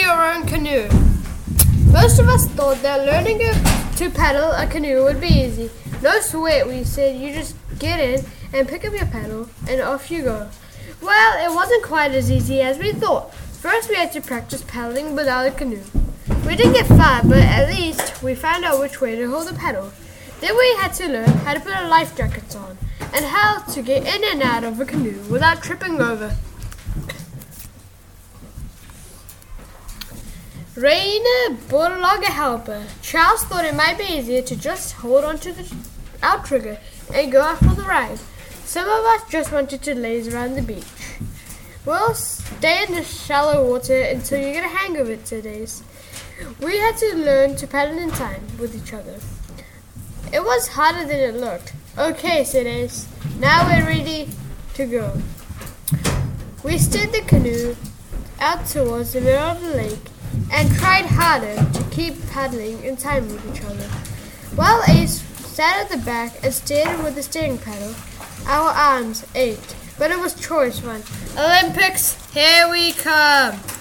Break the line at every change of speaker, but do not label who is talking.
your own canoe. Most of us thought that learning to paddle a canoe would be easy. No sweat, we said. You just get in and pick up your paddle and off you go. Well, it wasn't quite as easy as we thought. First, we had to practice paddling without a canoe. We didn't get far, but at least we found out which way to hold the paddle. Then we had to learn how to put our life jackets on and how to get in and out of a canoe without tripping over. Raina bought a logger helper. Charles thought it might be easier to just hold onto the outrigger and go out for the ride. Some of us just wanted to laze around the beach. We'll stay in the shallow water until you get a hang of it, said Ace. We had to learn to paddle in time with each other. It was harder than it looked. Okay, said Ace. Now we're ready to go. We steered the canoe out towards the middle of the lake and tried harder to keep paddling in time with each other. While Ace sat at the back and steered with the steering paddle, our arms ached, but it was Troy's fun. Olympics, here we come!